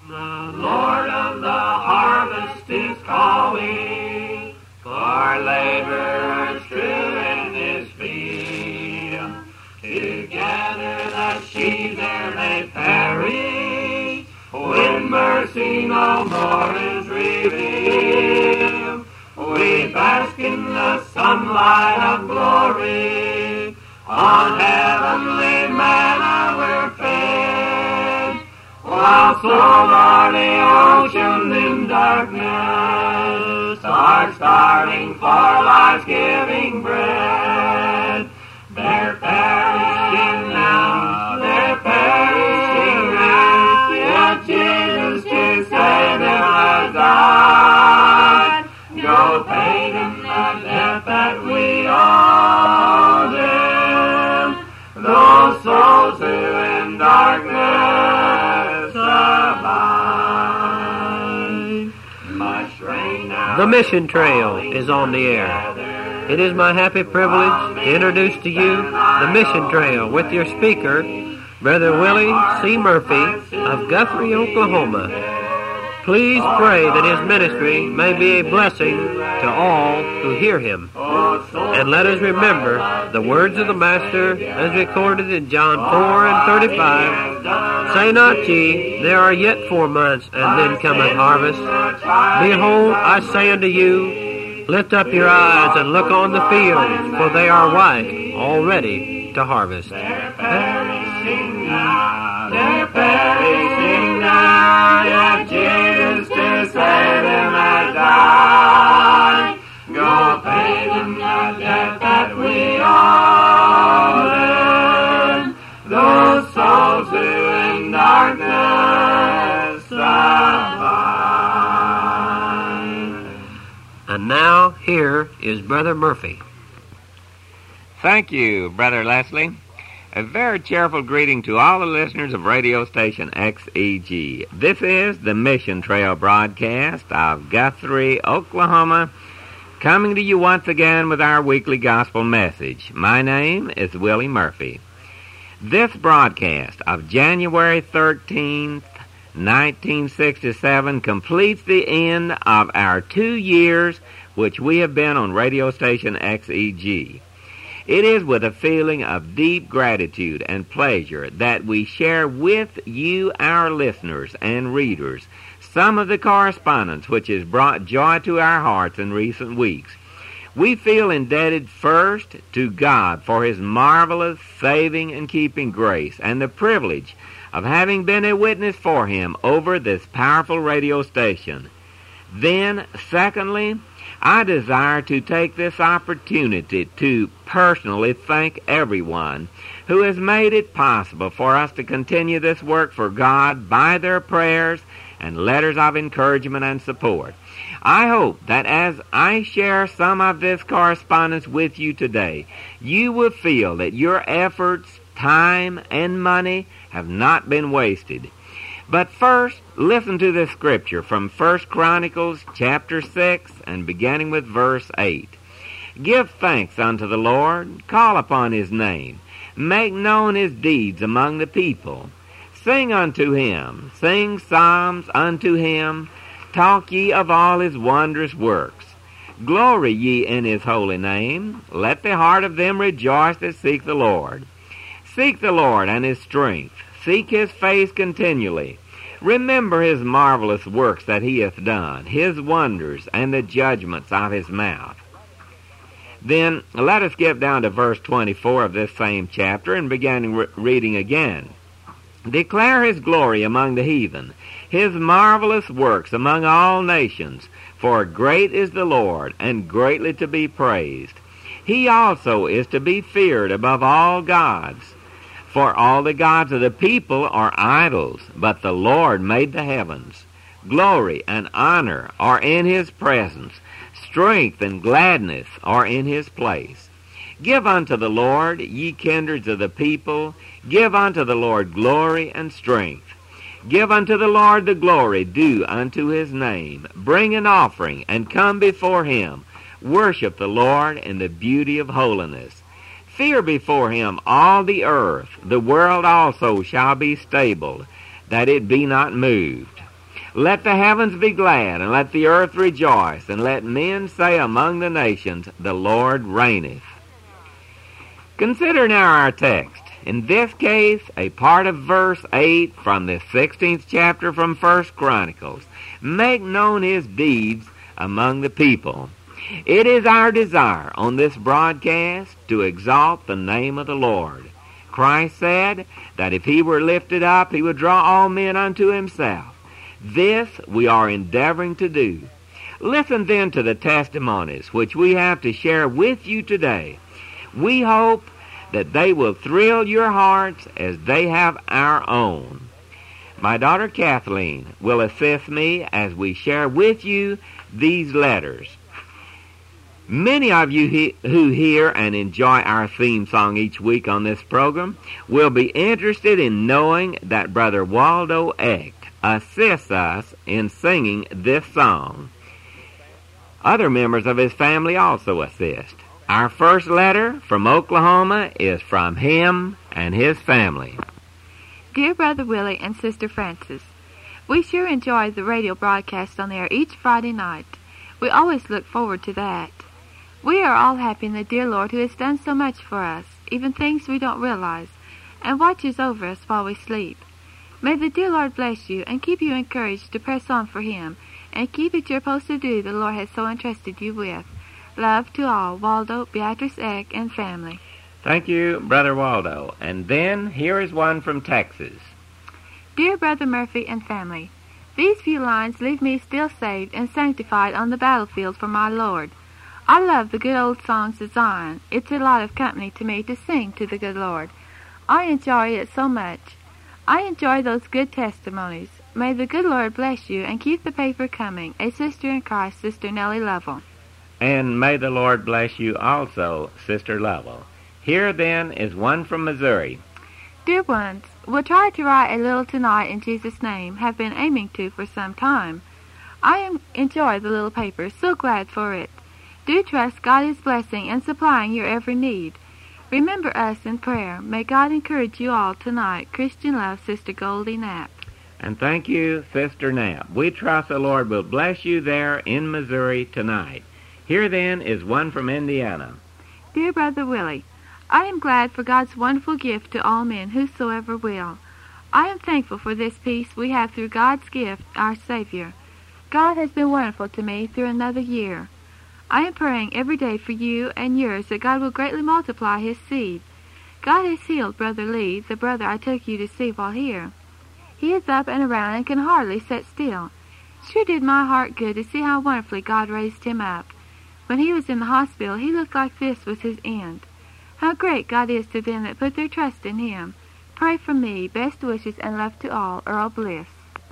The Lord of the harvest is calling for laborers true in his field. To gather the sheaves ere they perish, when mercy no more is revealed. We bask in the sunlight of glory, on heavenly manna we're fed, while so the ocean in darkness are starving for life's giving bread. They're perishing now, they're perishing now, yet Jesus to save them has died. Go pay them the debt that we owe them, those souls who in darkness abide. The Mission Trail is on the air. It is my happy privilege to introduce to you the Mission Trail with your speaker, Brother Willie C. Murphy of Guthrie, Oklahoma. Please pray that his ministry may be a blessing to all who hear him. And let us remember the words of the Master as recorded in John 4:35. Say not ye, there are yet 4 months, and then cometh harvest. Behold, I say unto you, lift up your eyes and look on the fields, for they are white, already to harvest. They're perishing now, yet Jesus to save them has died. Go pay them the debt that we owe them, those souls who in darkness abide. And now, here is Brother Murphy. Thank you, Brother Leslie. A very cheerful greeting to all the listeners of radio station XEG. This is the Mission Trail broadcast of Guthrie, Oklahoma, coming to you once again with our weekly gospel message. My name is Willie Murphy. This broadcast of January 13th, 1967 completes the end of our 2 years which we have been on radio station XEG. It is with a feeling of deep gratitude and pleasure that we share with you, our listeners and readers, some of the correspondence which has brought joy to our hearts in recent weeks. We feel indebted first to God for His marvelous saving and keeping grace and the privilege of having been a witness for Him over this powerful radio station. Then, secondly, I desire to take this opportunity to personally thank everyone who has made it possible for us to continue this work for God by their prayers and letters of encouragement and support. I hope that as I share some of this correspondence with you today, you will feel that your efforts, time, and money have not been wasted. But first, listen to this scripture from 1 Chronicles chapter 6 and beginning with verse 8. Give thanks unto the Lord, call upon His name, make known His deeds among the people. Sing unto Him, sing psalms unto Him, talk ye of all His wondrous works. Glory ye in His holy name, let the heart of them rejoice that seek the Lord. Seek the Lord and His strength, seek His face continually. Remember His marvelous works that He hath done, His wonders, and the judgments of His mouth. Then let us get down to verse 24 of this same chapter and begin reading again. Declare His glory among the heathen, His marvelous works among all nations, for great is the Lord, and greatly to be praised. He also is to be feared above all gods. For all the gods of the people are idols, but the Lord made the heavens. Glory and honor are in His presence. Strength and gladness are in His place. Give unto the Lord, ye kindreds of the people. Give unto the Lord glory and strength. Give unto the Lord the glory due unto His name. Bring an offering and come before Him. Worship the Lord in the beauty of holiness. Fear before Him all the earth, the world also shall be stable, that it be not moved. Let the heavens be glad, and let the earth rejoice, and let men say among the nations, the Lord reigneth. Consider now our text. In this case, a part of verse 8 from the 16th chapter from 1 Chronicles. Make known his deeds among the people. It is our desire on this broadcast to exalt the name of the Lord. Christ said that if he were lifted up, he would draw all men unto himself. This we are endeavoring to do. Listen then to the testimonies which we have to share with you today. We hope that they will thrill your hearts as they have our own. My daughter Kathleen will assist me as we share with you these letters. Many of you who hear and enjoy our theme song each week on this program will be interested in knowing that Brother Waldo Eck assists us in singing this song. Other members of his family also assist. Our first letter from Oklahoma is from him and his family. Dear Brother Willie and Sister Frances, we sure enjoy the radio broadcast on air each Friday night. We always look forward to that. We are all happy in the dear Lord who has done so much for us, even things we don't realize, and watches over us while we sleep. May the dear Lord bless you and keep you encouraged to press on for him and keep at your post of duty the Lord has so entrusted you with. Love to all, Waldo, Beatrice Eck, and family. Thank you, Brother Waldo. And then here is one from Texas. Dear Brother Murphy and family, these few lines leave me still saved and sanctified on the battlefield for my Lord. I love the good old songs of Zion. It's a lot of company to me to sing to the good Lord. I enjoy it so much. I enjoy those good testimonies. May the good Lord bless you and keep the paper coming. A sister in Christ, Sister Nellie Lovell. And may the Lord bless you also, Sister Lovell. Here then is one from Missouri. Dear ones, we'll try to write a little tonight in Jesus' name, have been aiming to for some time. I enjoy the little paper, so glad for it. Do trust God is blessing and supplying your every need. Remember us in prayer. May God encourage you all tonight. Christian love, Sister Goldie Knapp. And thank you, Sister Knapp. We trust the Lord will bless you there in Missouri tonight. Here then is one from Indiana. Dear Brother Willie, I am glad for God's wonderful gift to all men, whosoever will. I am thankful for this peace we have through God's gift, our Savior. God has been wonderful to me through another year. I am praying every day for you and yours that God will greatly multiply his seed. God has healed Brother Lee, the brother I took you to see while here. He is up and around and can hardly sit still. Sure did my heart good to see how wonderfully God raised him up. When he was in the hospital, he looked like this was his end. How great God is to them that put their trust in him. Pray for me. Best wishes and love to all. Earl Bliss.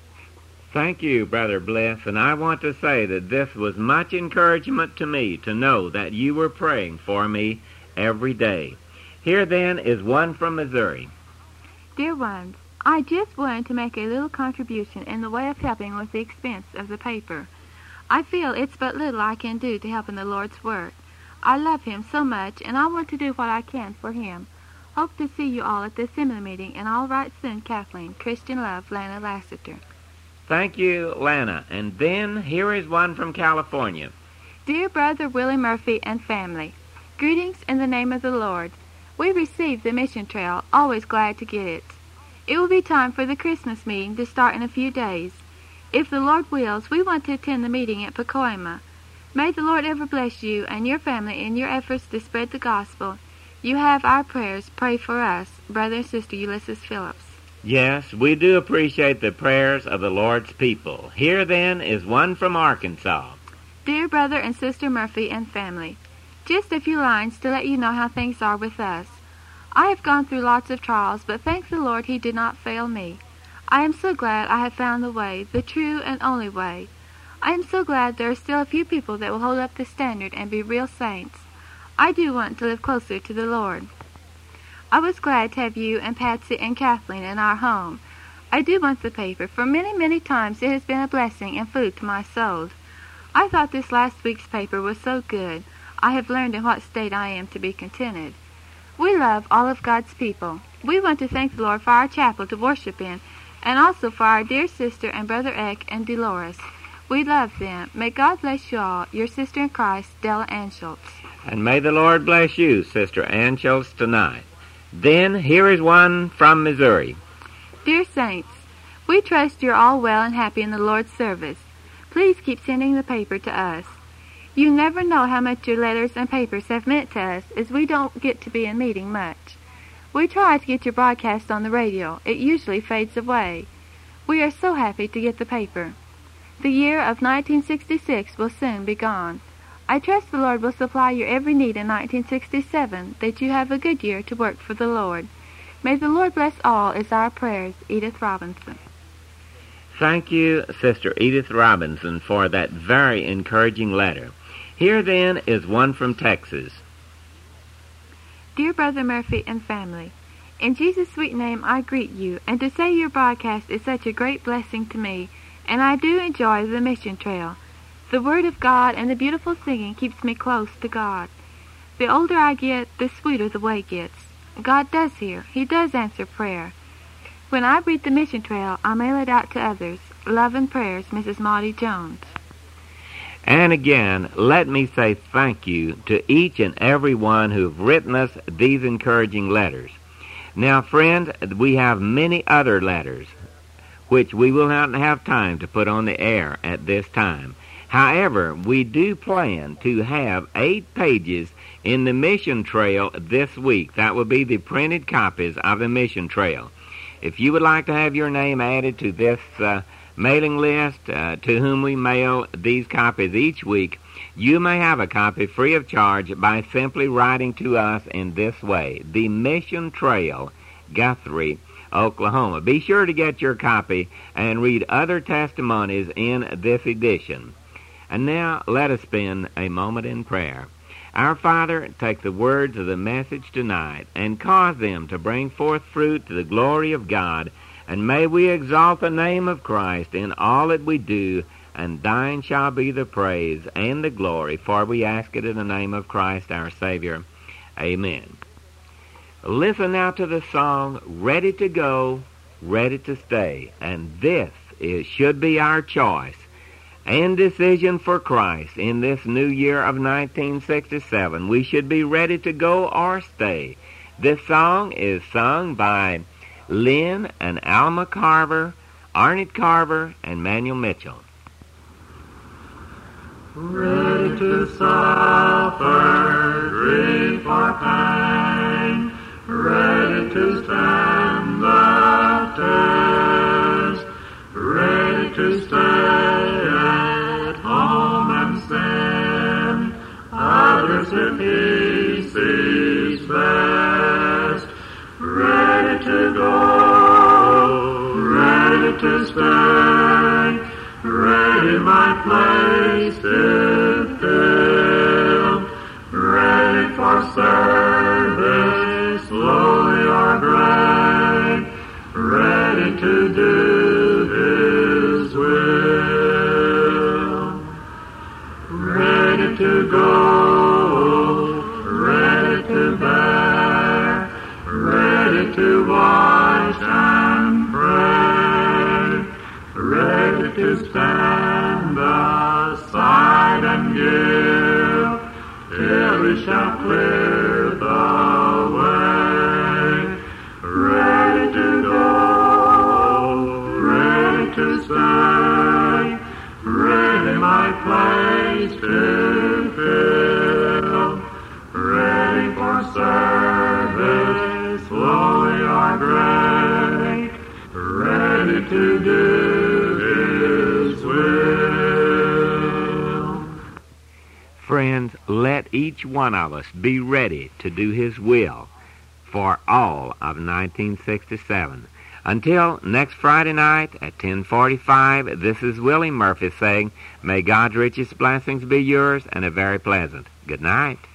Thank you, Brother Bliss, and I want to say that this was much encouragement to me to know that you were praying for me every day. Here then is one from Missouri. Dear ones, I just wanted to make a little contribution in the way of helping with the expense of the paper. I feel it's but little I can do to help in the Lord's work. I love him so much, and I want to do what I can for him. Hope to see you all at the assembly meeting, and all right soon, Kathleen. Christian love, Lana Lassiter. Thank you, Lana. And then here is one from California. Dear Brother Willie Murphy and family, greetings in the name of the Lord. We received the mission trail, always glad to get it. It will be time for the Christmas meeting to start in a few days. If the Lord wills, we want to attend the meeting at Pacoima. May the Lord ever bless you and your family in your efforts to spread the gospel. You have our prayers. Pray for us. Brother and Sister Ulysses Phillips. Yes, we do appreciate the prayers of the Lord's people. Here then is one from Arkansas. Dear Brother and Sister Murphy and family, just a few lines to let you know how things are with us. I have gone through lots of trials, but thank the Lord he did not fail me. I am so glad I have found the way, the true and only way. I am so glad there are still a few people that will hold up the standard and be real saints. I do want to live closer to the Lord. I was glad to have you and Patsy and Kathleen in our home. I do want the paper, for many, many times it has been a blessing and food to my soul. I thought this last week's paper was so good. I have learned in what state I am to be contented. We love all of God's people. We want to thank the Lord for our chapel to worship in, and also for our dear sister and Brother Eck and Dolores. We love them. May God bless you all, your sister in Christ, Della Ann Schultz. And may the Lord bless you, Sister Ann Schultz, tonight. Then here is one from Missouri. Dear Saints, we trust you're all well and happy in the Lord's service. Please keep sending the paper to us. You never know how much your letters and papers have meant to us, as we don't get to be in meeting much. We try to get your broadcast on the radio. It usually fades away. We are so happy to get the paper. The year of 1966 will soon be gone. I trust the Lord will supply your every need in 1967, that you have a good year to work for the Lord. May the Lord bless all is our prayers. Edith Robinson. Thank you, Sister Edith Robinson, for that very encouraging letter. Here, then, is one from Texas. Dear Brother Murphy and family, in Jesus' sweet name I greet you, and to say your broadcast is such a great blessing to me, and I do enjoy the mission trail. The Word of God and the beautiful singing keeps me close to God. The older I get, the sweeter the way gets. God does hear. He does answer prayer. When I read the mission trail, I mail it out to others. Love and prayers, Mrs. Maudie Jones. And again, let me say thank you to each and every one who have written us these encouraging letters. Now, friends, we have many other letters, which we will not have time to put on the air at this time. However, we do plan to have 8 pages in the mission trail this week. That will be the printed copies of the mission trail. If you would like to have your name added to this mailing list to whom we mail these copies each week, you may have a copy free of charge by simply writing to us in this way: The Mission Trail, Guthrie, Oklahoma. Be sure to get your copy and read other testimonies in this edition. And now let us spend a moment in prayer. Our Father, take the words of the message tonight and cause them to bring forth fruit to the glory of God, and may we exalt the name of Christ in all that we do, and thine shall be the praise and the glory, for we ask it in the name of Christ our Savior. Amen. Listen now to the song, Ready to Go, Ready to Stay, and this should be our choice and decision for Christ in this new year of 1967. We should be ready to go or stay. This song is sung by Lynn and Alma Carver, Arnett Carver, and Manuel Mitchell. Ready to suffer grief or pain, ready to stand the test, ready to stay at home and sin, others if he sees best, ready to go, ready to stay, ready my place to fill, ready for service, slowly or great, ready to do His will, ready to go, ready to bear, ready to watch and pray, ready to stand aside and give, till He shall clear the way, ready to go, ready to stay, ready my place to fill, ready for service, slowly or great, ready to do His will. Friends, let each one of us be ready to do His will for all of 1967. Until next Friday night at 10:45, this is Willie Murphy saying, may God's richest blessings be yours, and a very pleasant good night.